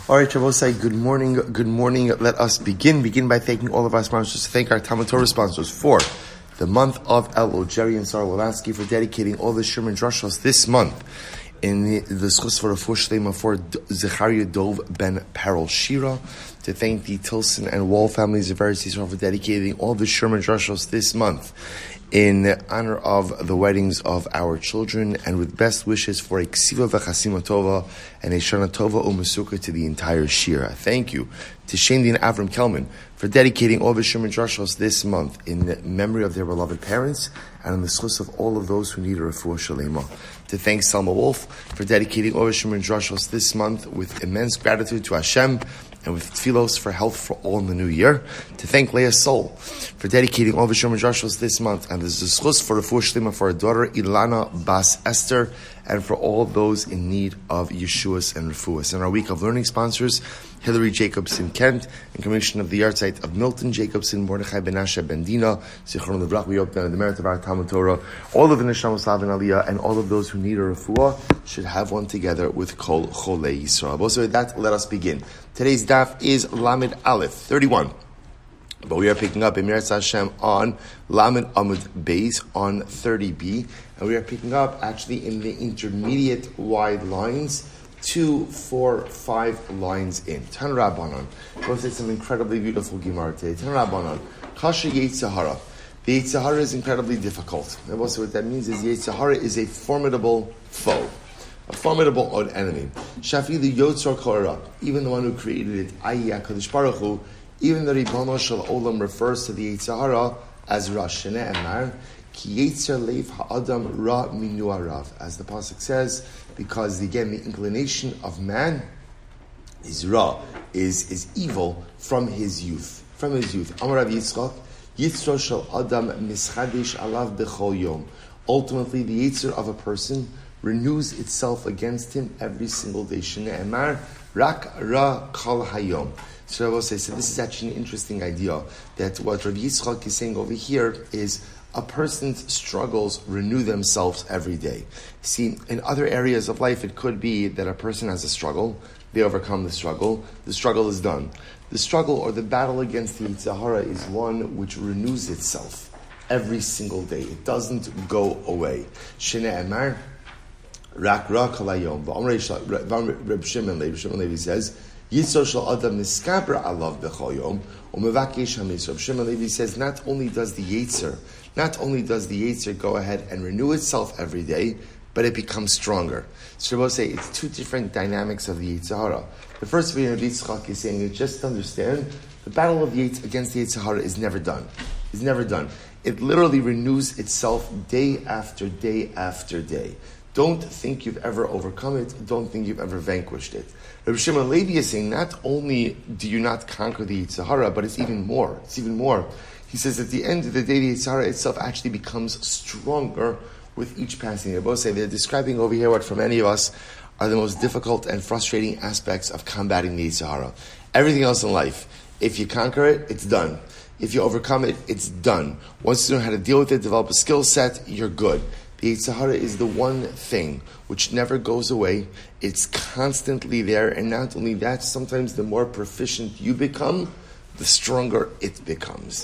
All right, Shabbosai, good morning. Good morning. Let us begin by thanking all of our sponsors. To thank our Talmud Torah sponsors for the month of Elul, Jerry and Sarah Wolansky, for dedicating all the Shirman Drushos this month in the Schus for Refuah Shlema for Zechariah Dov ben Perel Shira. To thank the Tilson and Wall families of Eretz Yisrael for dedicating all the Sherman Drushos this month in honor of the weddings of our children, and with best wishes for a Ksiva v'chasima tova and a Shana tova u'mesuka to the entire Shira. Thank you to Shendin Avram Kelman for dedicating all the Sherman Drushos this month in memory of their beloved parents and in the schus of all of those who need a refuah shalema. To thank Salma Wolf for dedicating all the Sherman Drushos this month with immense gratitude to Hashem and with tefillos for health for all in the new year. To thank Leah Sol for dedicating all the Sherman Drushos this month, and there's a schus for refuah shlema for her daughter Ilana Bas Esther, and for all those in need of Yeshuas and refuahs. In our week of learning sponsors, Hillary Jacobson Kent, in commission of the yahrzeit of Milton Jacobson, Mordechai Benasha Bendina, Zichron Levrach, we hope that in the merit of our Talmud Torah, all of the Neshama Slav and Aliyah, and all of those who need a refuah should have one together with Kol Cholei Yisrael. Also with that, let us begin. Today's daf is Lamed Aleph 31. But we are picking up Emirat Hashem on Lamed Amud Beis on 30b, and we are picking up actually in the intermediate wide lines, 2, 4, 5 lines in. Tan Rabbanon. We'll say some incredibly beautiful Gemara today. Tan Rabbanon. Kasha Yetzirah. The Yetzirah is incredibly difficult. And also what that means is Yetzirah is a formidable foe. A formidable odd enemy. Shafi the Yotzar Korah, even the one who created it, i.e. HaKadosh Baruch Hu, even the Ribono Shel Olam refers to the Yetzirah as Rash Shene'emar, Ki Yetzer Leif Ha'adam Ra Minu Arav. As the Pasuk says, because again the inclination of man is Ra, is evil from his youth. From his youth. Amar Rav Yitzchak, Yitzro Shel Adam Mischadesh Alav Bechol Yom. Ultimately, the Yetzer of a person renews itself against him every single day. Shene'emar Rak Ra Kol Hayom. So I will say, so this is actually an interesting idea, that what Rav Yitzchak is saying over here is a person's struggles renew themselves every day. See, in other areas of life, it could be that a person has a struggle, they overcome the struggle is done. The struggle or the battle against the Yitzhahara is one which renews itself every single day. It doesn't go away. Shene'emar Rak Ra Kol Hayom. Reb Shimon Levi says, Yitzro Shel Adam Niskaber Alav Bechol Yom Umevakesh HaMisr. Reb Shimon Levi says not only does the Yetzer go ahead and renew itself every day, but it becomes stronger. So we'll say it's two different dynamics of the Yetzirah. The first thing Rabbi Yitzchak is saying is just understand the battle of against the Yetzirah is never done. It's never done. It literally renews itself day after day after day. Don't think you've ever overcome it. Don't think you've ever vanquished it. Rabbi Shimon Levi is saying not only do you not conquer the Yitzhahara, but it's even more. It's even more. He says at the end of the day, the Yitzhahara itself actually becomes stronger with each passing. They both say they're describing over here what for many of us are the most difficult and frustrating aspects of combating the Yitzhahara. Everything else in life, if you conquer it, it's done. If you overcome it, it's done. Once you know how to deal with it, develop a skill set, you're good. The Yitzhahara is the one thing which never goes away. It's constantly there, and not only that, sometimes the more proficient you become, the stronger it becomes.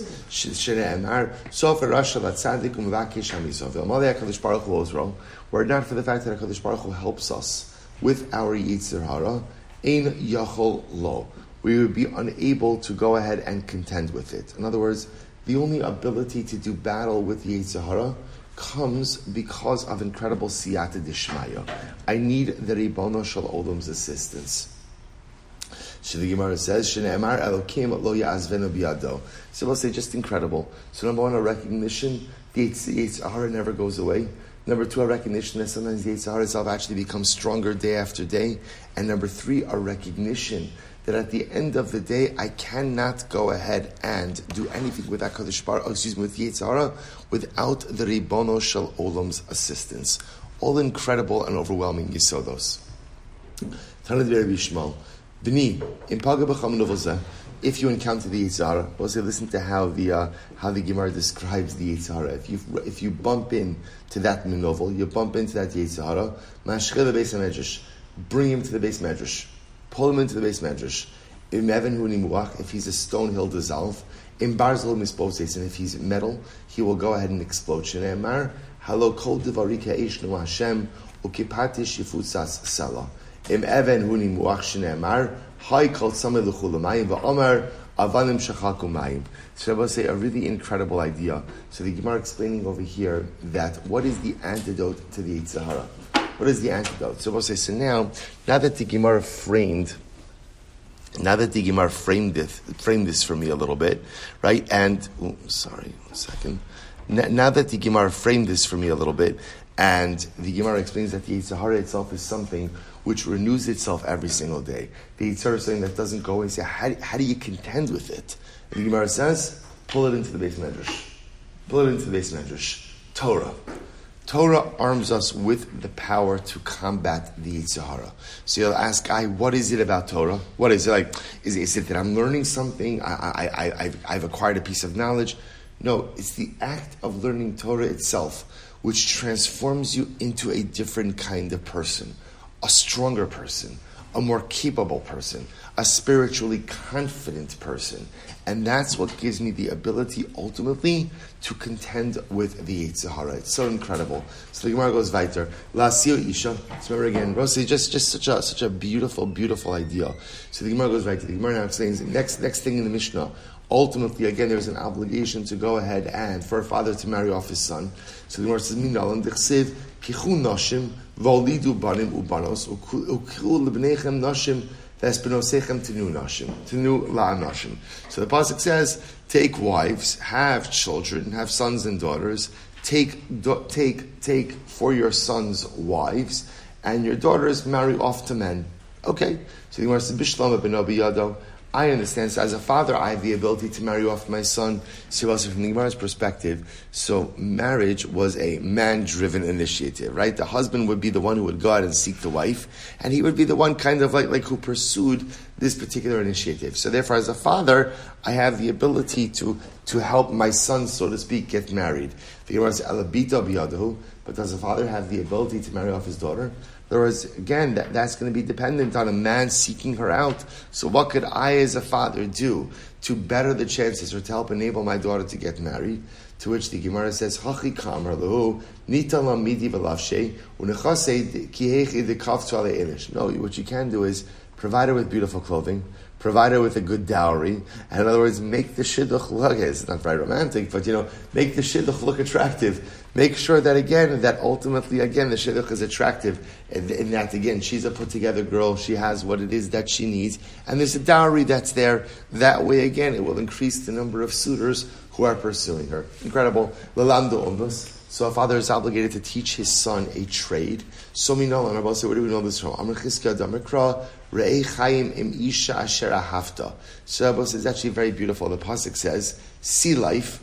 Were it not for the fact that HaKadosh Baruch Hu helps us with our Yitzhahara, ein yachol lo, we would be unable to go ahead and contend with it. In other words, the only ability to do battle with the Yitzhahara comes because of incredible siyata dishmaya. I need the Ribono Shel Olam's assistance. So the Gemara says, "Shene'emar Elokim lo ya'azvenu biyado." So we'll say just incredible. So number one, a recognition the Yitzhahara never goes away. Number two, a recognition that sometimes the Yitzhahara itself actually becomes stronger day after day. And number three, a recognition that at the end of the day, I cannot go ahead and do anything with HaKadosh Baruch, with Yitzhahara, without the Ribono Shel Olam's assistance. All incredible and overwhelming Yisodos. Tanad Rabbi Yishmael, B'ni, in Paga B'cham Novelzeh, if you encounter the Yitzhahara, we'll say listen to how the Gemara describes the Yitzhahara. If you bump into that novel, you bump into that Yitzhahara, Mashcheh the Beis HaMedrash, bring him to the Beis Medrash. pull him into the base medrash. If he's a stone, he'll dissolve. In Barzel Misposes, and if he's metal, he will go ahead and explode. Shneimar, Halo Kol Divarika Ishnu Hashem, Ukipatish Yifutzas Sela. Im Even Huni Muach Shneimar, Hai Kol Sameh L'Chulamayim, Va'omar, Avanim Shachakumayim. So I will say a really incredible idea. So the Gemara explaining over here that what is the antidote to the Yetzer Hara? What is the antidote? So I will say, so now that the Gemara framed this for me a little bit, right? And Now that the Gemara framed this for me a little bit, and the Gemara explains that the Yetzer Hara itself is something which renews itself every single day. The Yetzer Hara is something that doesn't go away. So how do you contend with it? And the Gemara says, pull it into the base medrash. Pull it into the base medrash. Torah. Torah arms us with the power to combat the Yetzer Hara. So you'll ask, what is it about Torah? What is it like? Is it that I'm learning something? I've acquired a piece of knowledge? No, it's the act of learning Torah itself which transforms you into a different kind of person, a stronger person, a more capable person, a spiritually confident person. And that's what gives me the ability, ultimately, to contend with the Yetzer Hara. It's so incredible. So the Gemara goes weiter. La'asir isha. Remember again, Rosi, just such a beautiful, beautiful idea. So the Gemara goes weiter. The Gemara now explains the next thing in the Mishnah. Ultimately, again, there's an obligation to go ahead and for a father to marry off his son. So the Gemara says, Minalam dechsev pichu nashim v'olidu banim ubanos ukhu lebnechem nashim v'espenosechem tenu nashim tenu la nashim. So the pasuk says, take wives, have children, have sons and daughters. Take for your sons wives, and your daughters marry off to men. Okay. So the Gemara says, Bishlam ben Abi Yado. I understand. So as a father, I have the ability to marry off my son. So also from the Gemara's perspective, so marriage was a man-driven initiative, right? The husband would be the one who would go out and seek the wife, and he would be the one kind of like who pursued this particular initiative. So therefore, as a father, I have the ability to help my son, so to speak, get married. The Gemara says, Alabita biyadahu, but does a father have the ability to marry off his daughter? Whereas, again, that's going to be dependent on a man seeking her out. So what could I, as a father, do to better the chances or to help enable my daughter to get married? To which the Gemara says, Hachi kamar lehu, nita lamidi v'lavshe, unechase kihechi dekaftu ale elish. No, what you can do is provide her with beautiful clothing, provide her with a good dowry, and in other words, make the shidduch look, it's not very romantic, but make the shidduch look attractive. Make sure that, again, that ultimately, again, the shidduch is attractive, in that, again, she's a put-together girl, she has what it is that she needs, and there's a dowry that's there. That way, again, it will increase the number of suitors who are pursuing her. Incredible. Lalando umbus. So a father is obligated to teach his son a trade. So we know, and I'll say, where do we know this from? Amr Chizkiah Damikra, Re'ei Chaim im Isha Asher Ahavta. So Abbas is actually very beautiful. The pasuk says, see life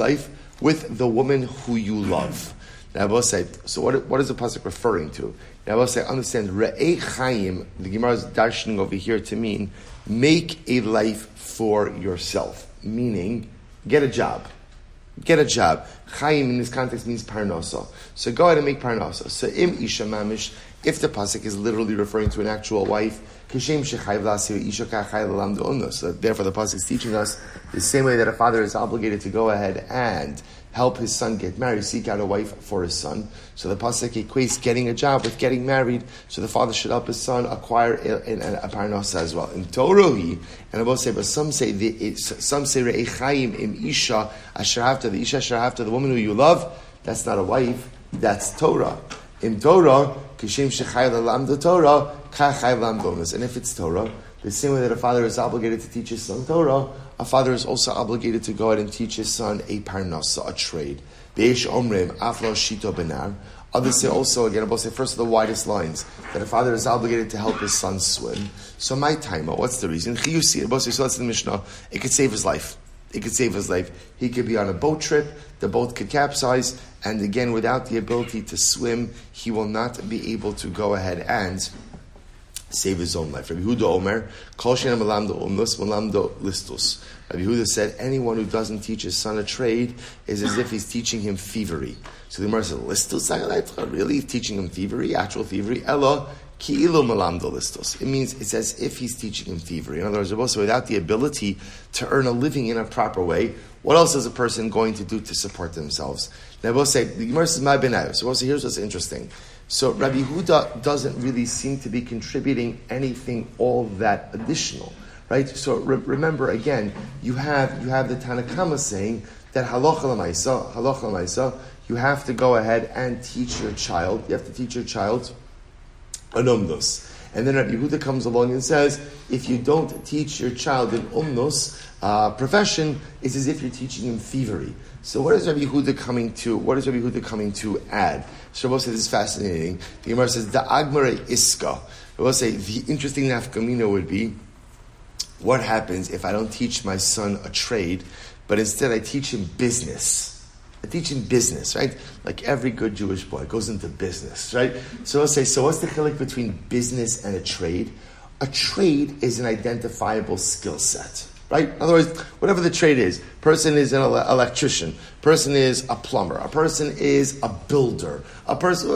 with the woman who you love. Now Abbas say, so what is the pasuk referring to? Now Abbas say, understand, Re'ei Chaim, the Gemara is darshaning over here to mean, make a life for yourself. Meaning, get a job. Get a job. Chaim in this context means parnasa. So go ahead and make parnasa. So im isha mamish, if the pasuk is literally referring to an actual wife, kishem shechayv lasir isha kachayv lam de'unna. So therefore the pasuk is teaching us the same way that a father is obligated to go ahead and help his son get married, seek out a wife for his son. So the pasuk equates getting a job with getting married. So the father should help his son acquire a parnasa as well. In Torah, and I will say, but some say re'echayim im isha asher havta, the isha asher havta, the woman who you love. That's not a wife. That's Torah. In Torah, kishem shechayv lam the Torah kachayv lam bonus. And if it's Torah, the same way that a father is obligated to teach his son Torah, a father is also obligated to go ahead and teach his son a parnasa, a trade. Beish omrim aflo shito benar. Others say also, again, I'll say first of the widest lines, that a father is obligated to help his son swim. So my time, what's the reason? So that's in the Mishnah. It could save his life. It could save his life. He could be on a boat trip, the boat could capsize, and again, without the ability to swim, he will not be able to go ahead and save his own life. Rabbi Yehuda Omer, Kol she'eino melamdo umnus melamdo listus. Rabbi Yehuda said, anyone who doesn't teach his son a trade is as if he's teaching him thievery. So the Gemara said, listus, really teaching him thievery, actual thievery? Ella Ki ilu malamdo listos. It means it's as if he's teaching him thievery. In other words, also without the ability to earn a living in a proper way, what else is a person going to do to support themselves? Now we'll say, the Gemara says, my benayu. So we'll say, here's what's interesting. So Rabbi Yehuda doesn't really seem to be contributing anything all that additional, right? So remember again, you have the Tanna Kama saying that halacha l'maisa, you have to go ahead and teach your child. You have to teach your child an umnus. And then Rabbi Yehuda comes along and says, if you don't teach your child an umnus profession, it's as if you're teaching him thievery. So what is Rabbi Yehuda coming to add? So we'll say this is fascinating. The Gemara says, the agmare iska. We'll say the interesting nafkamina would be, what happens if I don't teach my son a trade, but instead I teach him business? I teach him business, right? Like every good Jewish boy goes into business, right? So we'll say, so what's the chilek between business and a trade? A trade is an identifiable skill set, right? In other words, whatever the trade is, person is an electrician, person is a plumber, a person is a builder, a person,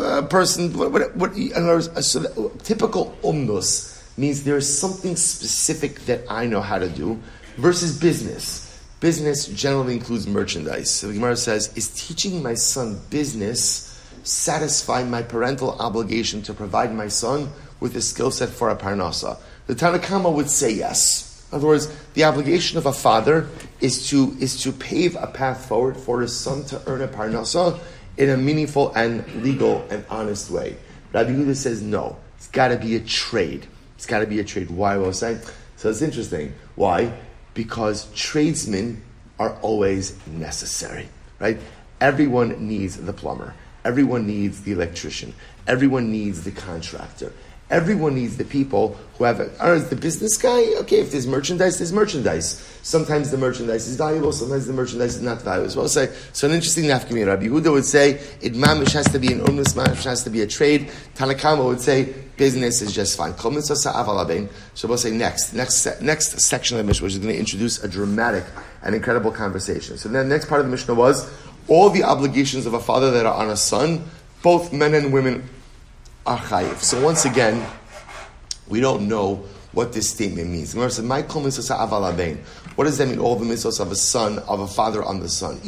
in other words, so typical umnus means there is something specific that I know how to do versus business. Business generally includes merchandise. So the Gemara says, is teaching my son business satisfy my parental obligation to provide my son with a skill set for a parnasa? The Tanna Kama would say yes. In other words, the obligation of a father is to pave a path forward for his son to earn a parnasa in a meaningful and legal and honest way. Rabbi Yehuda says no. It's got to be a trade. It's got to be a trade. Why will I say? So it's interesting. Why? Because tradesmen are always necessary, right? Everyone needs the plumber. Everyone needs the electrician. Everyone needs the contractor. Everyone needs the people who have the business guy. Okay, if there's merchandise, there's merchandise. Sometimes the merchandise is valuable, sometimes the merchandise is not valuable. So I'll say, so an interesting nafkamina. Rabbi Yehuda would say, it mamish has to be an umnus, mamish has to be a trade. Tanna Kama would say, business is just fine. So we'll say next section of the Mishnah, which is going to introduce a dramatic and incredible conversation. So then the next part of the Mishnah was, all the obligations of a father that are on a son, both men and women, are chayiv. So once again, we don't know what this statement means. The Gemara says, "My kol mitzvos ha'aval habein." What does that mean? All the mitzvos of a son, of a father on the son.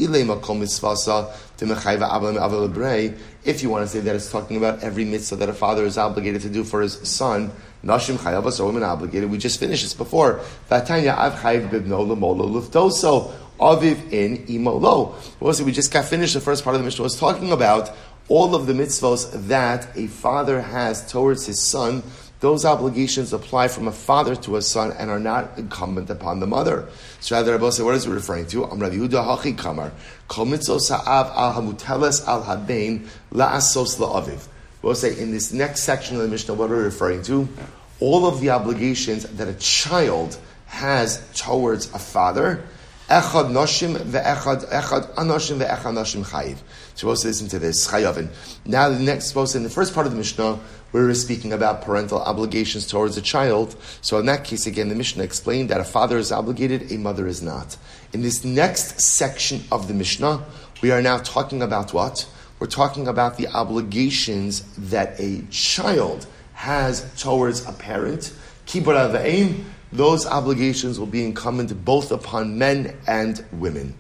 If you want to say that it's talking about every mitzvah that a father is obligated to do for his son, nashim chayavas, or women obligated. We just finished this before. V'atanya av chayiv bibno l'molo luftoso aviv in imolo. We just got finished. The first part of the Mishnah was talking about all of the mitzvos that a father has towards his son. Those obligations apply from a father to a son and are not incumbent upon the mother. So rather, Rabbi say, what is it referring to? Am Rabbi Yehuda hachi kamar kol mitzvos ha'av al hamuteles al habein la'asos la'aviv. We'll say in this next section of the Mishnah, what are we referring to? All of the obligations that a child has towards a father. Echad noshim ve'echad anoshim ve'echad noshim chayiv. So we'll listen to this chayavin. Now the next, in the first part of the Mishnah, we were speaking about parental obligations towards a child. So in that case, again, the Mishnah explained that a father is obligated, a mother is not. In this next section of the Mishnah, we are now talking about what? We're talking about the obligations that a child has towards a parent. Kibur avayim. Those obligations will be incumbent both upon men and women.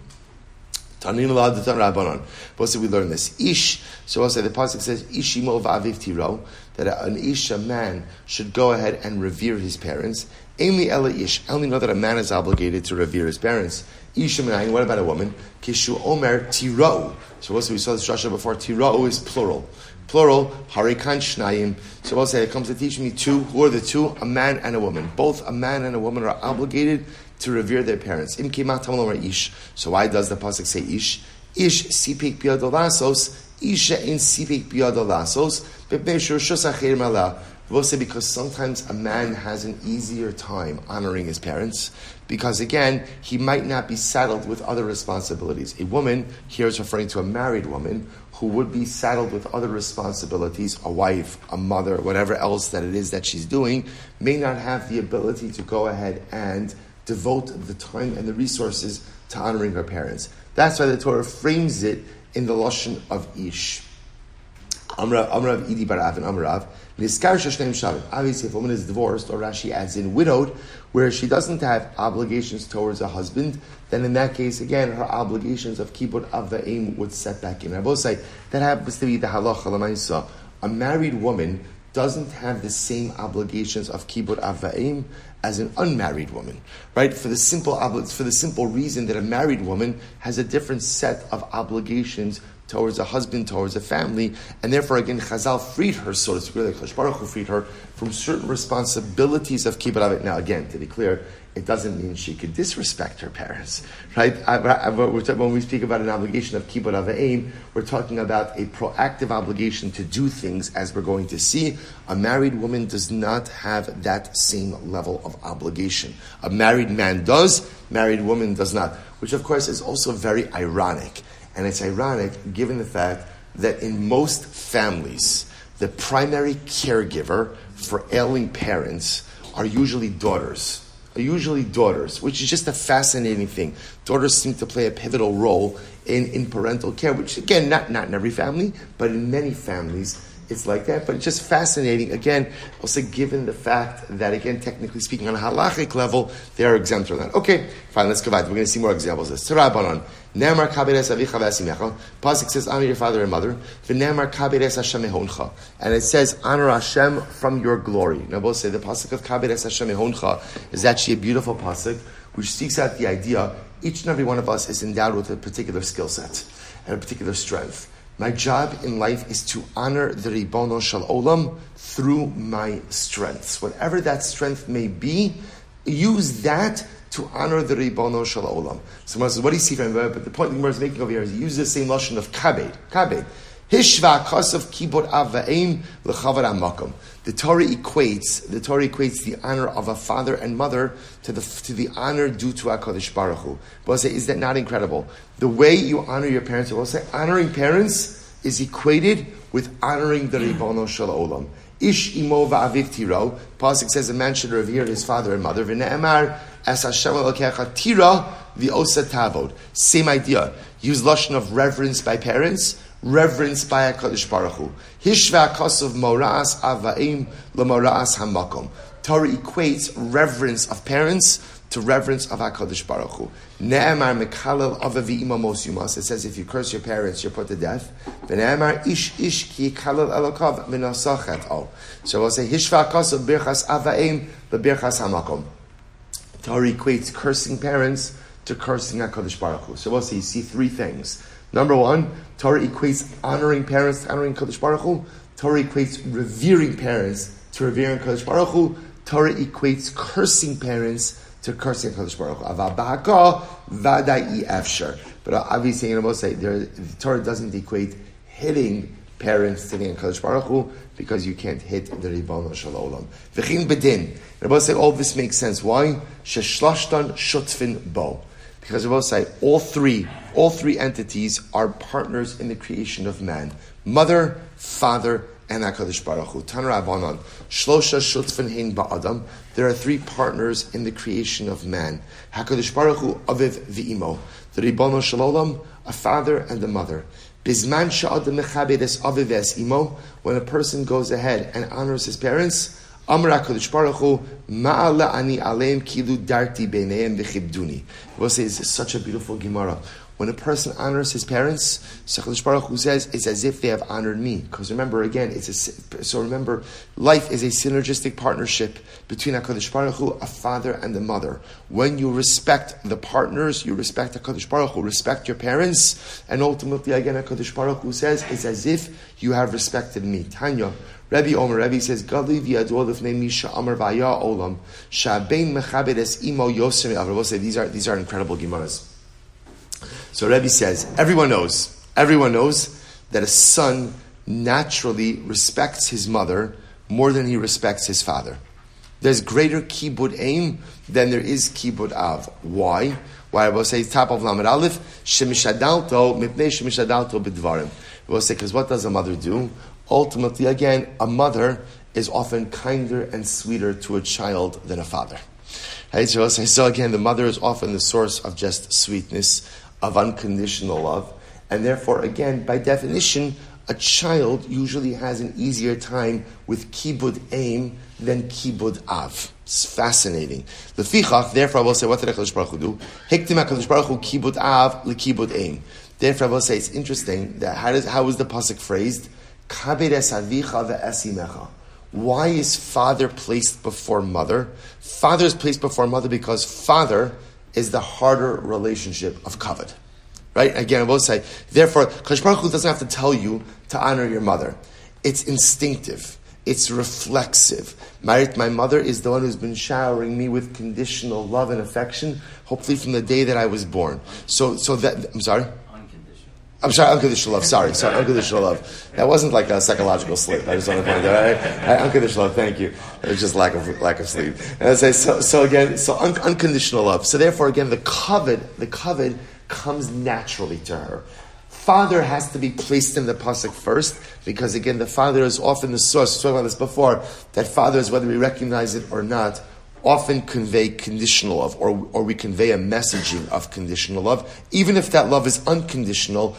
What did we learn this? Ish. So also the pasuk says, Ishimo v'aviv tiro, that an ish, a man, should go ahead and revere his parents. Ainli ela ish. I only know that a man is obligated to revere his parents. Isha menayin. What about a woman? Kishu omer tiro. So also we saw this drasha before. Tiro is plural. Plural, harikan shnayim. So we'll say it comes to teach me two. Who are the two? A man and a woman. Both a man and a woman are obligated to revere their parents. Im kimat tamalomer ish. So why does the pasuk say ish? Ish sipik biyadolasos. Isha in sipik biyadolasos. Bepnei shus acher malah. We'll say because sometimes a man has an easier time honoring his parents because, again, he might not be saddled with other responsibilities. A woman, here is referring to a married woman, who would be saddled with other responsibilities, a wife, a mother, whatever else that it is that she's doing, may not have the ability to go ahead and devote the time and the resources to honoring her parents. That's why the Torah frames it in the lashon of ish. Amrav Idi Barav and Amrav. Obviously, if a woman is divorced, or Rashi adds in widowed, where she doesn't have obligations towards a husband, then in that case, again, her obligations of kibud av va'im would set back in. I will say, that happens to be the halacha l'maisa. A married woman doesn't have the same obligations of kibud av va'im as an unmarried woman, right? For the simple reason that a married woman has a different set of obligations towards a husband, towards a family, and therefore, again, Chazal freed her, so to speak, like Chosh Baruch Hu freed her from certain responsibilities of kibbutz avit. Now, again, to be clear, it doesn't mean she could disrespect her parents, right? When we speak about an obligation of kibbutz avim, we're talking about a proactive obligation to do things, as we're going to see. A married woman does not have that same level of obligation. A married man does, married woman does not, which of course is also very ironic. And it's ironic given the fact that in most families, the primary caregiver for ailing parents are usually daughters, which is just a fascinating thing. Daughters seem to play a pivotal role in parental care, which again, not in every family, but in many families, it's like that. But it's just fascinating, again, also given the fact that, again, technically speaking, on a halachic level, they are exempt from that. Okay, fine, let's go back. We're going to see more examples of this. Pasuk says, honor your father and mother. And it says, honor Hashem from your glory. Now, we'll say the pasuk of Kaberes Hashem Ehoncha is actually a beautiful pasuk, which seeks out the idea each and every one of us is endowed with a particular skill set and a particular strength. My job in life is to honor the Ribono Shel Olam through my strengths. Whatever that strength may be, use that to honor the Ribono Shel Olam. So what do you see from him? But the point the Gemara is making over here is he uses the same lashon of kabed. Hishva kasav kibud av va'im l'chavar hamakom. The Torah equates the honor of a father and mother to the honor due to HaKadosh Baruch Hu. We'll say, is that not incredible? The way you honor your parents, we'll say, honoring parents is equated with honoring the Ribono Shel Olam. Ish imo va'aviv tiro. Pasuk says a man should revere his father and mother. V'ne'emar as Hashem Elokecha tira v'osa tavod. Same idea. Use lashon of reverence by parents. Reverence by HaKadosh Baruch Hu. Hishva kasav moras avaim l'moras hamakom. Torah equates reverence of parents to reverence of HaKadosh Baruch Hu. Ne'emar mekalel avavi ima mos yumas. It says if you curse your parents, you're put to death. V'ne'emar ish ki kalel elokav v'nosachet o. So we'll say hishva kasav birchas avaim l'birchas hamakom. Torah equates cursing parents to cursing HaKadosh Baruch Hu. So we'll say you see three things. Number one, Torah equates honoring parents to honoring Kadosh Baruch Hu. Torah equates revering parents to revering Kadosh Baruch Hu. Torah equates cursing parents to cursing Kadosh Baruch Hu. Avabaka vadai efshar. But obviously, you know, we'll say the Torah doesn't equate hitting parents to the Kadosh Baruch Hu because you can't hit the Ribono Shel Olam. V'chin bedin. And we'll say all this makes sense. Why? Sheshlashtan shutfin bo. Because we'll say all three entities are partners in the creation of man. Mother, father, and HaKadosh Baruch Hu. Tan Rabbanan. Shlosha shutfin hein ba'adam. There are three partners in the creation of man. HaKadosh Baruch Hu aviv v'imo. The Ribono Shel Olam, a father and a mother. Bizman sha'adam mechabedes aviv es imo. When a person goes ahead and honors his parents, Amar HaKadosh Baruch Hu, Ma'ala ani aleim kilu darti beineim v'chibduni. We'll say it's such a beautiful Gemara. When a person honors his parents, HaKadosh Baruch Hu says it's as if they have honored me. Because remember, again, life is a synergistic partnership between HaKadosh Baruch Hu, a father and a mother. When you respect the partners, you respect HaKadosh Baruch Hu, respect your parents, and ultimately, again, HaKadosh Baruch Hu says it's as if you have respected me. Tanya. Rebbe says, Gali v'yadol l'fnei misha amar v'aya olam sha'bein mechabedes imo yosem avra. We'll say these are incredible Gemaras. So Rebbe says, everyone knows that a son naturally respects his mother more than he respects his father. There's greater kibud aim than there is kibud av. Why? Why I will say top of Lamed Aleph, shemishadalto mipnei shemishadalto b'dvarim. We'll say, because what does a mother do? Ultimately, again, a mother is often kinder and sweeter to a child than a father. Right? So again, the mother is often the source of just sweetness, of unconditional love. And therefore, again, by definition, a child usually has an easier time with kibud aim than kibud av. It's fascinating. Lefichach, therefore I will say, what did HaKadosh Baruch Hu do? Hiktim HaKadosh Baruch Hu kibud av lekibud aim. Therefore I will say, it's interesting that how is the pasuk phrased? Kabed es avicha ve'esimecha. Why is father placed before mother? Father is placed before mother because father is the harder relationship of kavod. Right? Again, I will say, therefore, Kadosh Baruch Hu doesn't have to tell you to honor your mother. It's instinctive. It's reflexive. My mother is the one who's been showering me with conditional love and affection, hopefully from the day that I was born. So that, I'm sorry? Unconditional love. Sorry, unconditional love. That wasn't like a psychological sleep. I just want to point that out. Unconditional love. Thank you. It was just lack of sleep. And I say so again. So unconditional love. So therefore, again, the kavod comes naturally to her. Father has to be placed in the pasuk first because again, the father is often the source. We talked about this before. That fathers, whether we recognize it or not, often convey conditional love, or we convey a messaging of conditional love. Even if that love is unconditional,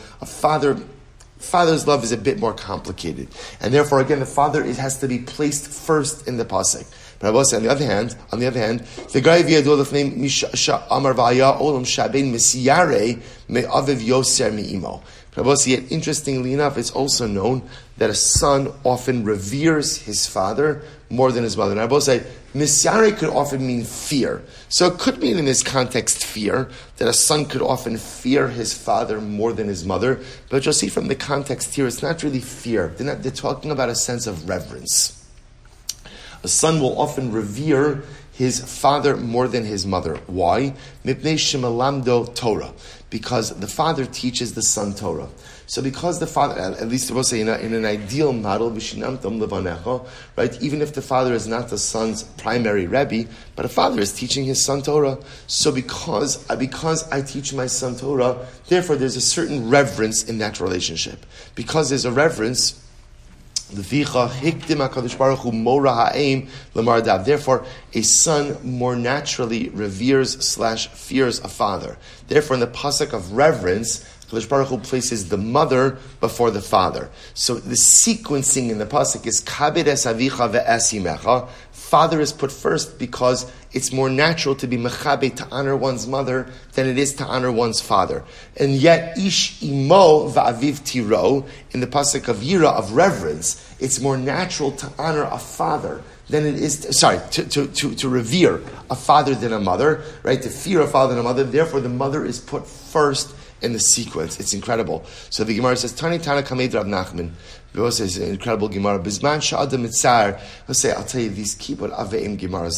father's love is a bit more complicated. And therefore, again, the father has to be placed first in the pasuk. But I will say, on the other hand, the guy v'yadol name Misha Amar Vaya Olam Shabein Mesiyare Me Aviv Yoser Mi'imo. But I will say, yet interestingly enough, it's also known that a son often reveres his father more than his mother. And I will say, Misyare could often mean fear. So it could mean in this context fear, that a son could often fear his father more than his mother. But you'll see from the context here, it's not really fear. They're talking about a sense of reverence. A son will often revere his father more than his mother. Why? Mipnei shemalamdo Torah. Because the father teaches the son Torah. So because the father, at least I will say in an ideal model, vishinamtam levanecha, right? Even if the father is not the son's primary rebbe, but a father is teaching his son Torah. So because I teach my son Torah, therefore there's a certain reverence in that relationship. Because there's a reverence, therefore, a son more naturally reveres / fears a father. Therefore, in the pasuk of reverence, Kadosh Baruch Hu places the mother before the father. So the sequencing in the pasuk is kabed es avicha ve'esimecha. Father is put first because it's more natural to be mechabe, to honor one's mother, than it is to honor one's father. And yet, ish imo va'aviv tiro, in the pasuk of yira, of reverence, it's more natural to honor a father than it is, to revere a father than a mother, right? To fear a father than a mother. Therefore, the mother is put first in the sequence. It's incredible. So the Gemara says, Tani Tana Kamed Rav Nachman. It says an incredible Gemara. Bizman Sha'adam Mitzar. Let's say, I'll tell you, these Kibbut Aveim Gemaras,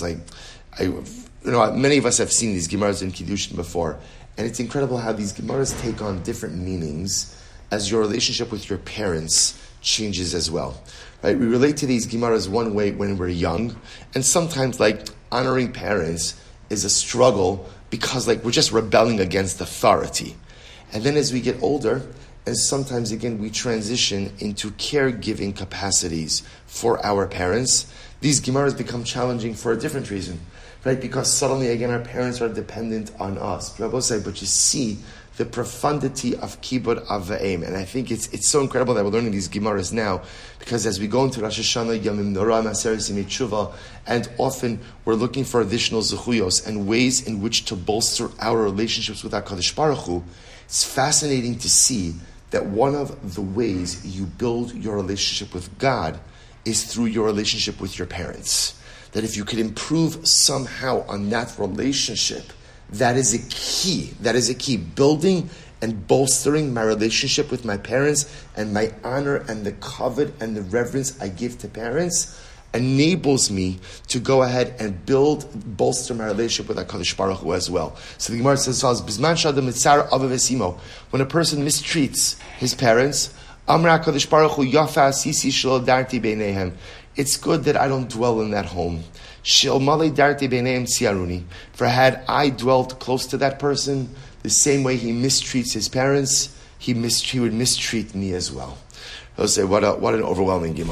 many of us have seen these Gemaras in Kiddushin before. And it's incredible how these Gemaras take on different meanings as your relationship with your parents changes as well. Right? We relate to these Gemaras one way when we're young, and sometimes honoring parents is a struggle because we're just rebelling against authority. And then as we get older, and sometimes again we transition into caregiving capacities for our parents, these Gemaras become challenging for a different reason. Right? Because suddenly again our parents are dependent on us. But you see the profundity of Kibbut Aveim. And I think it's so incredible that we're learning these Gemaras now, because as we go into Rosh Hashanah, Yamim Norah, Maseret Simei Tshuva, and often we're looking for additional zechuyos and ways in which to bolster our relationships with HaKadosh Baruch Hu. It's fascinating to see that one of the ways you build your relationship with God is through your relationship with your parents. That if you could improve somehow on that relationship, that is a key. That is a key. Building and bolstering my relationship with my parents and my honor and the kavod and the reverence I give to parents enables me to go ahead and bolster my relationship with HaKadosh Baruch Hu as well. So the Gemara says, "Bizman shadam mitzar avav esimo." When a person mistreats his parents, Amra HaKadosh Baruch Hu yafa asisi shelo darti beinehem. It's good that I don't dwell in that home. Shel malei darti beinehem tziaruni. For had I dwelt close to that person, the same way he mistreats his parents, he would mistreat me as well. I'll say, what an overwhelming Gemara.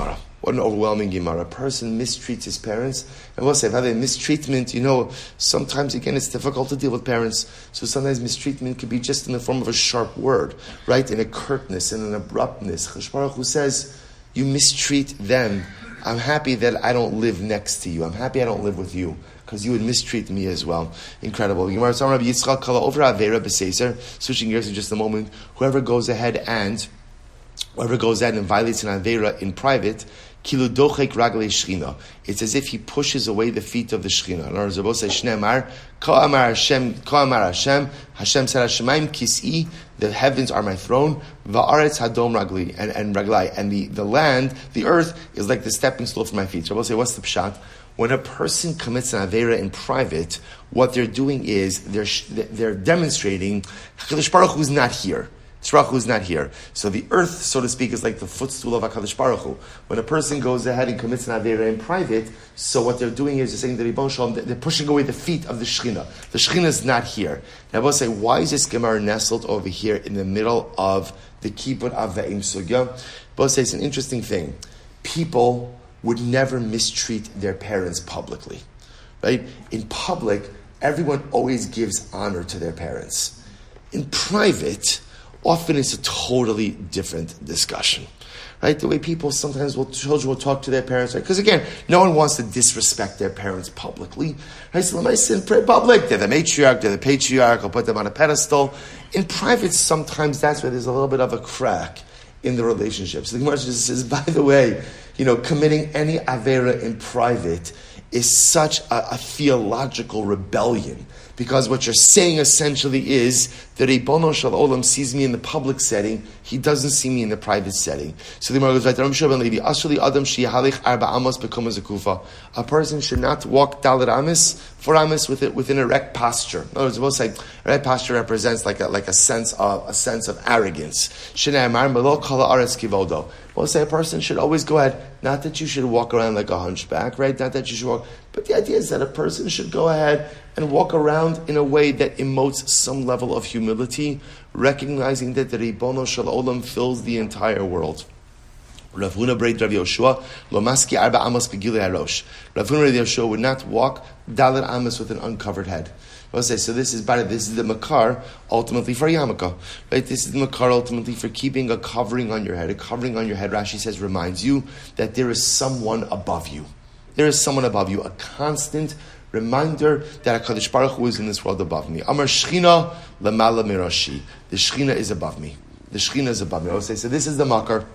What an overwhelming Gemara. A person mistreats his parents. And we'll say, by the way, mistreatment, sometimes, again, it's difficult to deal with parents. So sometimes mistreatment could be just in the form of a sharp word, right? In a curtness, in an abruptness. Chashon Baruch Hu says, you mistreat them. I'm happy that I don't live next to you. I'm happy I don't live with you, because you would mistreat me as well. Incredible. Switching gears in just a moment. Whoever goes ahead and violates an Aveira in private, kilu dochek raglei shchina. It's as if he pushes away the feet of the shchina. In other words, Rabbi says, Shneimar, Ka amar Hashem, Hashem said, Hashemayim kis'i, the heavens are my throne, va'aretz hadom ragli, and raglai, and the land, the earth, is like the stepping stool for my feet. So Rabbi say, what's the pshat? When a person commits an Aveira in private, what they're doing is, they're demonstrating, HaKadosh Baruch Hu is not here. Tzrach who's not here. So the earth, so to speak, is like the footstool of HaKadosh Baruch Hu. When a person goes ahead and commits an Aveira in private, so what they're doing is they're saying that Ribbon Shalom, they're pushing away the feet of the Shechina. The Shechina is not here. Now I will say, why is this Gemara nestled over here in the middle of the Kibbut Avveim Sugya? I will say it's an interesting thing. People would never mistreat their parents publicly. Right? In public, everyone always gives honor to their parents. In private, often it's a totally different discussion, right? The way people sometimes children will talk to their parents, right? Because again, no one wants to disrespect their parents publicly, right? So let me say in public, they're the matriarch, they're the patriarch, I'll put them on a pedestal. In private, sometimes that's where there's a little bit of a crack in the relationship. So the Gemara just says, by the way, committing any Aveira in private is such a theological rebellion. Because what you're saying essentially is that Ribono Shel Olam sees me in the public setting, he doesn't see me in the private setting. So the Gemara goes, a person should not walk Dalet Amis, 4 Amis with an erect posture. In other words, we'll say erect posture represents like a sense of arrogance. We'll say a person should always go ahead, not that you should walk around like a hunchback, right? Not that you should walk, but the idea is that a person should go ahead and walk around in a way that emotes some level of humility, recognizing that the Ribono Shel Olam fills the entire world. Rav Huna Breit Rav Yoshua, lo maski arba amos begilei harosh. Rav Huna Rav Yoshua would not walk dalet amos with an uncovered head. We'll say, so this is the makar ultimately for yarmulke, right? This is the makar ultimately for keeping a covering on your head. A covering on your head, Rashi says, reminds you that there is someone above you. There is someone above you, a constant reminder that HaKadosh Baruch Hu is in this world above me. Amar Shechina lemala mirashi. The Shechina is above me. The Shechina is above me. I would say, so this is the makar.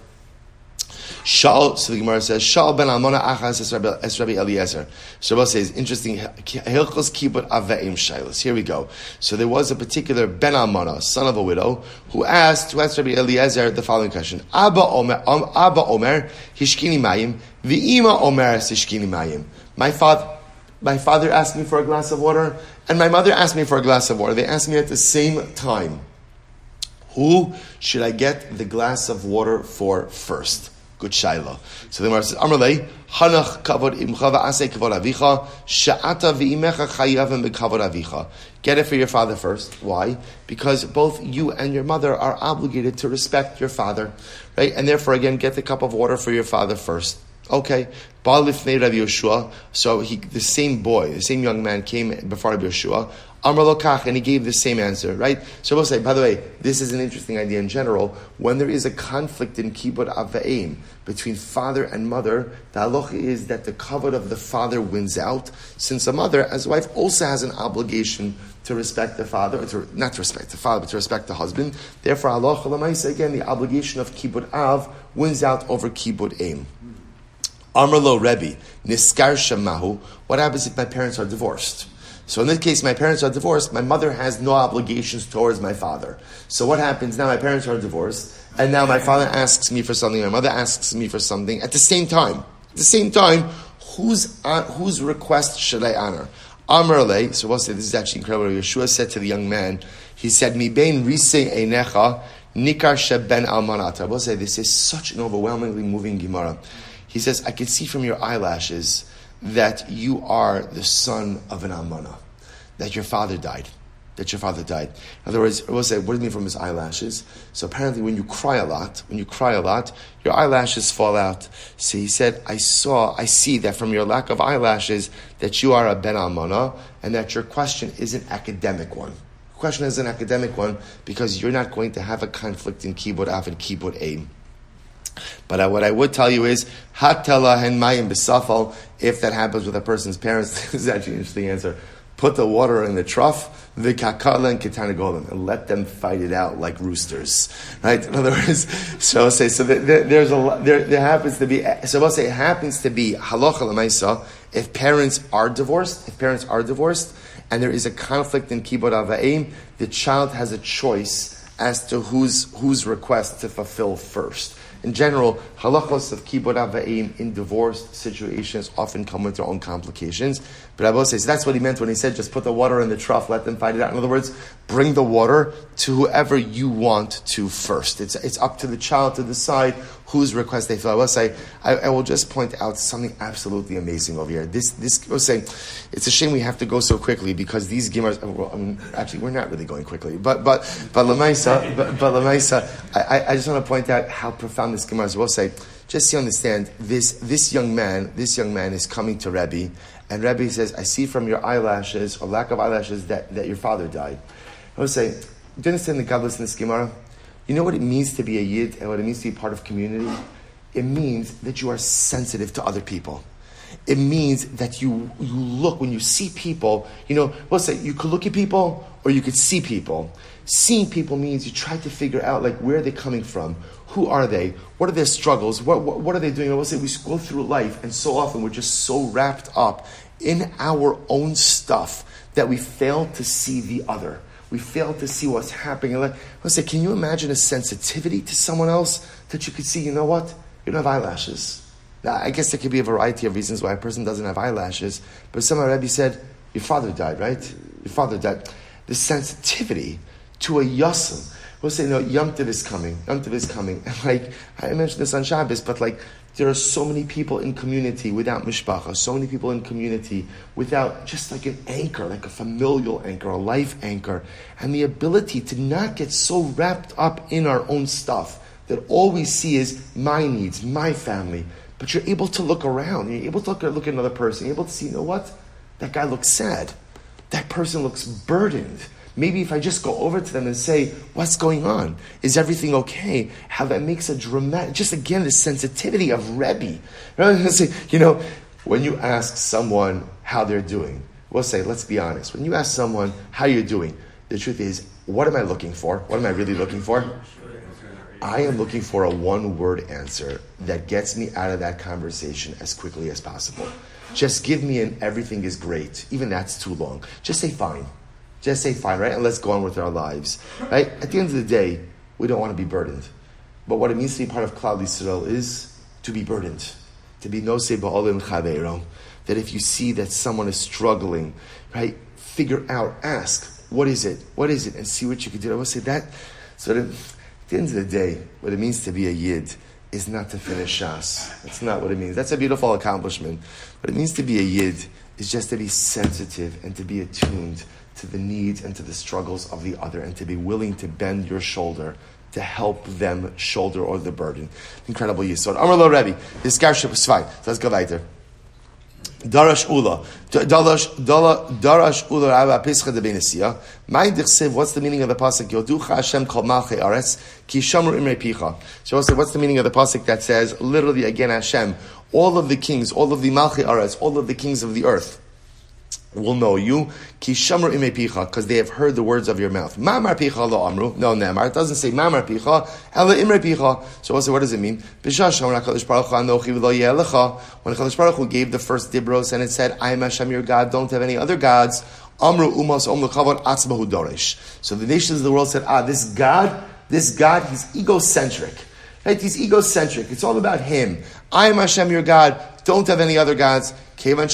So the Gemara says, Shal ben Almona achas es Rabbi Eliezer. Shabbat says, interesting, Hilchos Kibbut Avveim Shailos. Here we go. So there was a particular ben Almona, son of a widow, who asked Rabbi Eliezer the following question. Abba Omer, Hishkini Mayim, V'ima Omer Hishkini Mayim. My father asked me for a glass of water, and my mother asked me for a glass of water. They asked me at the same time. Who should I get the glass of water for first? Good shaila. So the Gemara says, Amrlei, Hanach kavod imcha va'aseh kavod avicha, she'ata v'imecha chayavim b'kavod avicha. Get it for your father first. Why? Because both you and your mother are obligated to respect your father, right? And therefore, again, get the cup of water for your father first. Okay. Baal lifnei Rav Yoshua. So the same young man came before Rav Yoshua. Amar lo kach, and he gave the same answer, right? So we'll say, by the way, this is an interesting idea in general. When there is a conflict in Kibbut Avveim between father and mother, the halacha is that the kavod of the father wins out, since the mother, as a wife, also has an obligation to respect the father, not to respect the father, but to respect the husband. Therefore, halacha l'maisa, again, the obligation of Kibbut Av wins out over Kibbut Aim. Amar lo Rebbe, niskar shemahu. What happens if my parents are divorced? So in this case, my parents are divorced, my mother has no obligations towards my father. So what happens now? My parents are divorced, and now my father asks me for something, my mother asks me for something at the same time. At the same time, whose request should I honor? Amar lei, so we'll say this is actually incredible. Yeshua said to the young man, he said, Mi bein risei einecha, nikar sheben almanata. We'll say this is such an overwhelmingly moving Gemara. He says, I can see from your eyelashes that you are the son of an almana, that your father died. that your father died. In other words, we'll say, what do you mean from his eyelashes? So apparently when you cry a lot, your eyelashes fall out. So he said, I see that from your lack of eyelashes that you are a ben almana, and that your question is an academic one. The question is an academic one because you're not going to have a conflict in kibud av and kibud aim. But what I would tell you is, hatela hen mayim b'safal, if that happens with a person's parents, this is actually an interesting answer. Put the water in the trough, v'kakala and kitanagolim, and let them fight it out like roosters, right? In other words, so I'll say, there happens to be halacha l'maisa, if parents are divorced, and there is a conflict in kibud av va'im, the child has a choice as to whose request to fulfill first. In general, halachos of kibud av va'im in divorced situations often come with their own complications. But I will say, so that's what he meant when he said, just put the water in the trough, let them fight it out. In other words, bring the water to whoever you want to first. It's up to the child to decide whose request they feel. I will say, I will just point out something absolutely amazing over here. This I will say, it's a shame we have to go so quickly because these Gemars, actually we're not really going quickly, but Lamaisa, I just want to point out how profound this Gemara is. I will say, just so you understand, this young man is coming to Rebbe, and Rebbe says, I see from your eyelashes, or lack of eyelashes, that your father died. I would say, do you understand the godless in this Gemara? You know what it means to be a Yid and what it means to be part of community? It means that you are sensitive to other people. It means that you look, when you see people, we'll say, you could look at people or you could see people. Seeing people means you try to figure out, where are they coming from? Who are they? What are their struggles? What are they doing? I will say, we go through life, and so often we're just so wrapped up in our own stuff that we fail to see the other. We fail to see what's happening. I will say, can you imagine a sensitivity to someone else that you could see, you know what? You don't have eyelashes. Now, I guess there could be a variety of reasons why a person doesn't have eyelashes, but some Rebbe said, your father died, right? Your father died. The sensitivity to a yasam. We'll say, Yom Tov is coming. And I mentioned this on Shabbos, but there are so many people in community without mishpacha, so many people in community without just an anchor, a familial anchor, a life anchor, and the ability to not get so wrapped up in our own stuff that all we see is my needs, my family. But you're able to look around, you're able to look at another person, you're able to see, you know what? That guy looks sad. That person looks burdened. Maybe if I just go over to them and say, what's going on? Is everything okay? How that makes a dramatic, just again, the sensitivity of Rebbe. When you ask someone how they're doing, we'll say, let's be honest. When you ask someone how you're doing, the truth is, what am I looking for? What am I really looking for? I am looking for a one-word answer that gets me out of that conversation as quickly as possible. Just give me an everything is great. Even that's too long. Just say fine. Just say fine, right? And let's go on with our lives, right? At the end of the day, we don't want to be burdened. But what it means to be part of Klal Yisrael is to be burdened. To be nosei ba'olim chaveiro. That if you see that someone is struggling, right? Figure out, ask, what is it? And see what you can do. I will say that. So that at the end of the day, what it means to be a Yid is not to finish Shas. That's not what it means. That's a beautiful accomplishment. What it means to be a Yid is just to be sensitive and to be attuned to the needs and to the struggles of the other, and to be willing to bend your shoulder to help them shoulder or the burden. Incredible yisod. Amar lo Rebbe, this garship is fine. So let's go weiter. Darash Ula. Darash Ula Rabba Pescha de Benesia. My dichsev, what's the meaning of the pasuk? Yoducha Hashem kol malchei aretz, ki shamru imrei picha. So also, what's the meaning of the pasuk that says, literally again, Hashem, all of the kings, all of the malchei aretz, all of the kings of the earth will know you, ki shamru imei picha, because they have heard the words of your mouth. Mamar picha lo amru. No, nemar. It doesn't say mamar picha, ela imrei picha. So also, what does it mean? B'shasha when HaKadosh Baruch Hu anochi v'lo yeh lecha. When HaKadosh Baruch Hu gave the first dibros and it said, I am Hashem your God, don't have any other gods. Amru umas om l'chavod atzbahu dorish. So the nations of the world said, this God, he's egocentric. Right? He's egocentric. It's all about him. I am Hashem your God, don't have any other gods. But once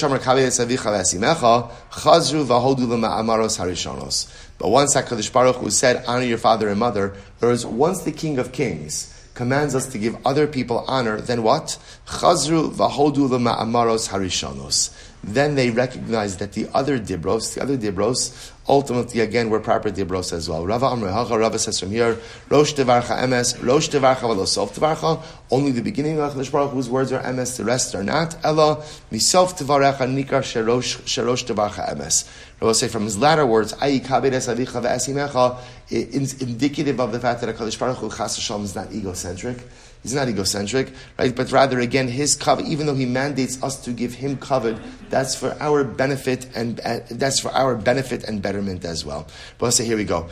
HaKadosh Baruch Hu said, honor your father and mother, whereas once the King of Kings commands us to give other people honor, then what? then they recognize that the other dibros, ultimately again were proper dibros as well. Rava says from here, Rosh Devarcha Emes, Rosh Devarcha v'lo Sof Devarcha. Only the beginning of HaKadosh Baruch Hu's words are Emes, the rest are not. Ella misof Devarecha nikar sherosh Devarcha Emes. Rava say from his latter words, Ayi kabedes avicha ve'esimecha, indicative of the fact that HaKadosh Baruch Hu Chas V'Shalom is not egocentric. He's not egocentric, right? But rather, again, his covet, even though he mandates us to give him covet, that's for our benefit and betterment as well. But let's say, here we go.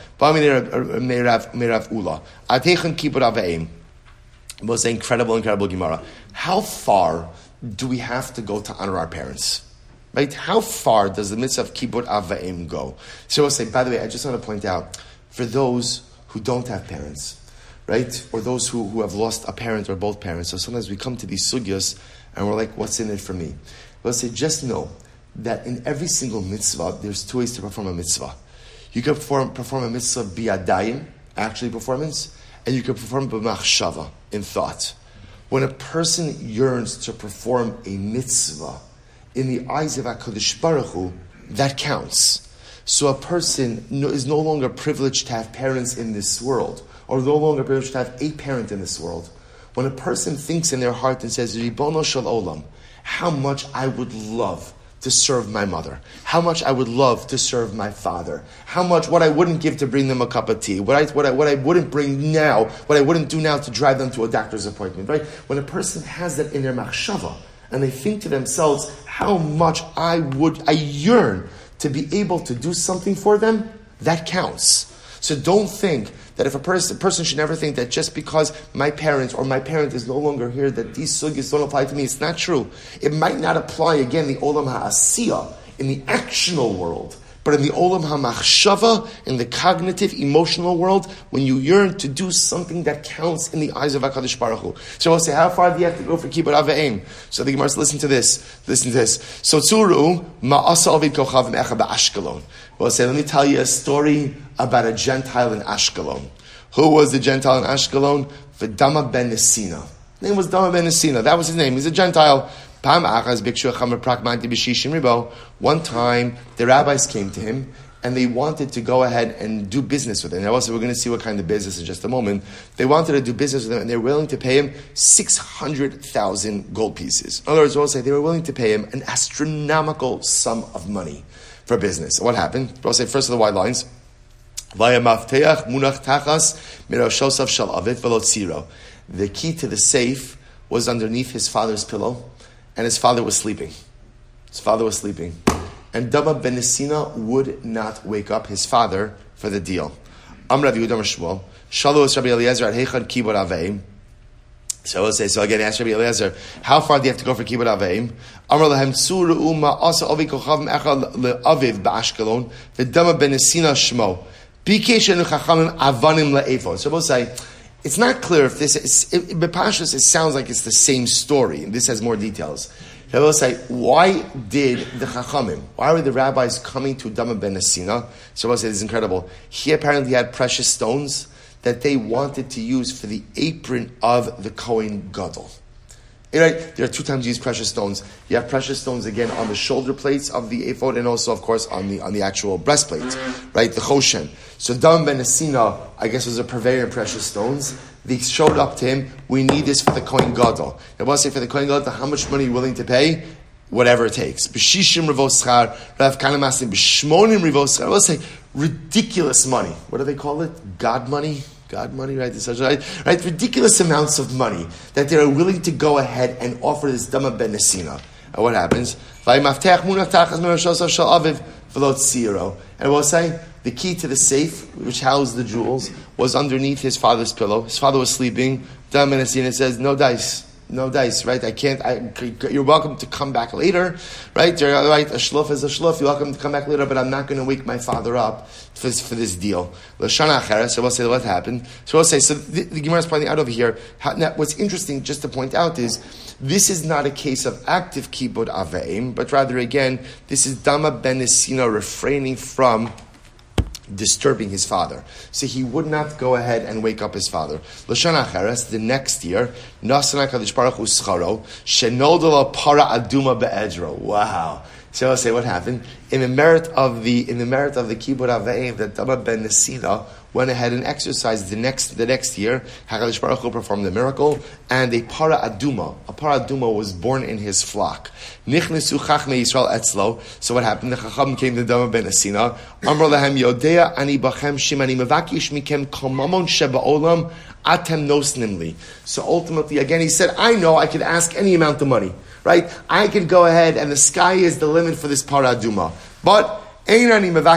Merav Ula. Atechan kibud aveim. We'll say incredible Gemara. How far do we have to go to honor our parents? Right? How far does the mitzvah of kibud aveim go? So we'll say, by the way, I just want to point out, for those who don't have parents, right? Or those who have lost a parent or both parents. So sometimes we come to these sugyas and we're like, what's in it for me? Let's say, just know that in every single mitzvah, there's two ways to perform a mitzvah. You can perform a mitzvah biyadayim, actually performance, and you can perform b'machshava, in thought. When a person yearns to perform a mitzvah, in the eyes of HaKadosh Baruch Hu, that counts. So a person is no longer privileged to have parents in this world, or no longer privileged to have a parent in this world. When a person thinks in their heart and says, Ribono Shel Olam, how much I would love to serve my mother, how much I would love to serve my father, what I wouldn't give to bring them a cup of tea, what I wouldn't bring now, what I wouldn't do now to drive them to a doctor's appointment, right? When a person has that in their machshava, and they think to themselves, how much I yearn to be able to do something for them, that counts. So don't think that if a person should never think that just because my parents or my parent is no longer here, that these sugyas don't apply to me. It's not true. It might not apply, again, the olam ha'asiyah, in the actional world, but in the olam ha'machshava, in the cognitive, emotional world, when you yearn to do something that counts in the eyes of HaKadosh Baruch Hu. So I'll say, how far do you have to go for kibbud aveim? So the Gemara says, listen to this. So tzuru ma'asa ovid kochavim echa ba'ashkelon. Well, say, let me tell you a story about a Gentile in Ashkelon. Who was the Gentile in Ashkelon? V'dama ben Nesina. His name was Dama ben Nesina. That was his name. He's a Gentile. One time, the rabbis came to him and they wanted to go ahead and do business with him. Now, also, we're going to see what kind of business in just a moment. They wanted to do business with him and they were willing to pay him 600,000 gold pieces. In other words, we'll say they were willing to pay him an astronomical sum of money for business. So what happened? We'll say first of the white lines. The key to the safe was underneath his father's pillow. And his father was sleeping. And Dama ben Nesina would not wake up his father for the deal. Amrav Yehuda Shmuel. Shalos Rabbi Eliezer at Heichad Kibud Aveim. So we'll say, so again, ask Rabbi Eliezer, how far do you have to go for Kibud Aveim? Amar Lahem Tzuru Uma Asa Ovi Kochavim Echad LeAviv Ba'ashkelon V'Dama ben Nesina Shmo Bikesh Enu Chachamim Avanim LeEfod. So we'll say, it's not clear if this is, B'Pashtus, it sounds like it's the same story, and this has more details. I will say, why did the Chachamim, why were the rabbis coming to Dama ben Nesina? So I will say, this is incredible. He apparently had precious stones that they wanted to use for the apron of the Kohen Gadol. Right? There are two times you use precious stones. You have precious stones again on the shoulder plates of the ephod, and also, of course, on the actual breastplate, right? The choshen. So Dama ben Nesina, I guess, was a purveyor of precious stones. They showed up to him. We need this for the Kohen Gadol. I want to say for the Kohen Gadol, how much money are you willing to pay? Whatever it takes. B'shishim rivos schar, Rav Kana Masim b'shmonim rivos schar. I will say ridiculous money. What do they call it? God money. God money, right? Right? Ridiculous amounts of money that they are willing to go ahead and offer this Dama ben Nesina. And what happens? And we'll say the key to the safe, which housed the jewels, was underneath his father's pillow. His father was sleeping. Dama ben Nesina says, no dice, right? You're welcome to come back later, right? Right? A shluf is a shluf. You're welcome to come back later, but I'm not going to wake my father up for this deal. L'shana achera. So we'll say what happened. So we'll say, so the Gemara is pointing out over here. Now, what's interesting, just to point out, is this is not a case of active kibud aveim, but rather, again, this is Dama ben Nesina refraining from disturbing his father. So he would not go ahead and wake up his father. L'shana acheres, the next year, Nasana Kadosh Baruch Hu scharo, shenodala para aduma be'edro. Wow. So I'll say what happened in the merit of the Kibbud Avayim that Dama ben Nesina went ahead and exercised the next year. HaKadosh Baruch Hu performed the miracle, and a para aduma was born in his flock. Nichnesu Chachmei Yisrael etzlo. So what happened? The Chacham came to Dama ben Nesina. Amar lahem Yodea ani bachem shimani mevakish mikem kol mamon shebaolam atem nosnimli. So ultimately, again, he said, I know I could ask any amount of money, right? I could go ahead, and the sky is the limit for this para aduma, but Dama ben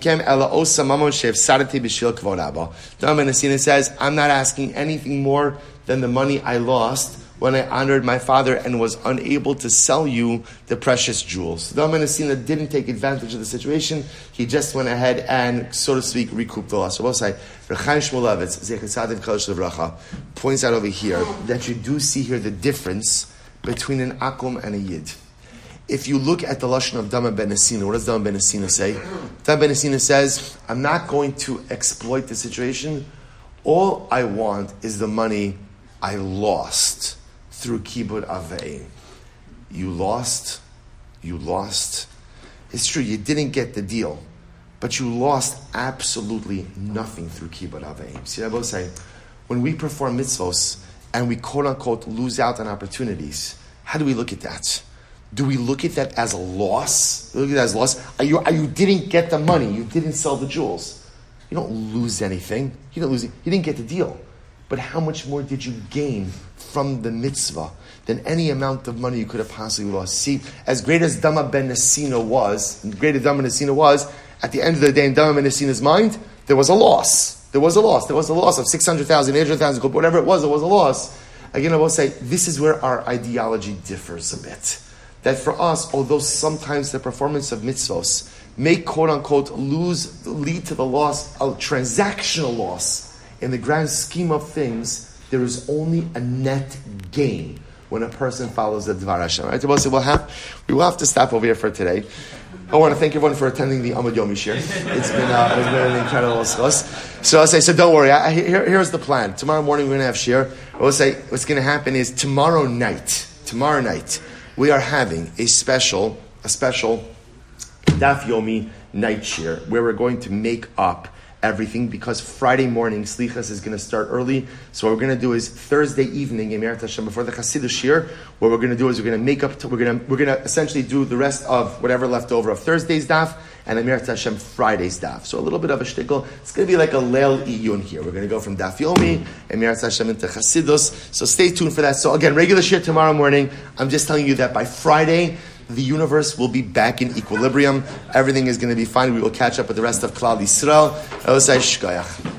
Nesina says, I'm not asking anything more than the money I lost when I honored my father and was unable to sell you the precious jewels. Dama ben Nesina didn't take advantage of the situation. He just went ahead and, so to speak, recouped the loss. So we'll say, Rechaim Shmulevitz, Zecher Tzadik Kodesh Levracha, points out over here that you do see here the difference between an akum and a yid. If you look at the lashon of Dama ben Nesina, what does Dama ben Nesina say? Dama ben Nesina says, I'm not going to exploit the situation. All I want is the money I lost through Kibbud Avayim. You lost. It's true, you didn't get the deal, but you lost absolutely nothing through Kibbud Avayim. See, I will say, when we perform mitzvos and we quote unquote lose out on opportunities, how do we look at that? Do we look at that as a loss? Look at that as a loss. You didn't get the money. You didn't sell the jewels. You don't lose anything. You didn't get the deal. But how much more did you gain from the mitzvah than any amount of money you could have possibly lost? See, as great as Dama ben Nesina was, at the end of the day, in Dama ben Nesina's mind, there was a loss. There was a loss of 600,000, 800,000, whatever it was a loss. Again, I will say, this is where our ideology differs a bit. That for us, although sometimes the performance of mitzvos may quote-unquote lead to the loss, a transactional loss, in the grand scheme of things, there is only a net gain when a person follows the Dvar Hashem. Right? So we will have to stop over here for today. I want to thank everyone for attending the Amud Yomi Shir. It's been an incredible discuss. So I'll say, so don't worry. Here's the plan. Tomorrow morning we're going to have Shir. I will say, what's going to happen is tomorrow night, we are having a special Daf Yomi night shir where we're going to make up everything because Friday morning Slichas is going to start early. So what we're going to do is Thursday evening in Me'erat Hashem before the Chassidus shir. What we're going to do is we're going to make up. We're going to essentially do the rest of whatever left over of Thursday's daf and Me'erat Hashem Friday's daf. So a little bit of a shtickle. It's going to be like a Leil Iyun here. We're going to go from Daf Yomi and Me'erat Hashem into Chassidus. So stay tuned for that. So again, regular shir tomorrow morning. I'm just telling you that by Friday, the universe will be back in equilibrium. Everything is going to be fine. We will catch up with the rest of Klal Yisrael.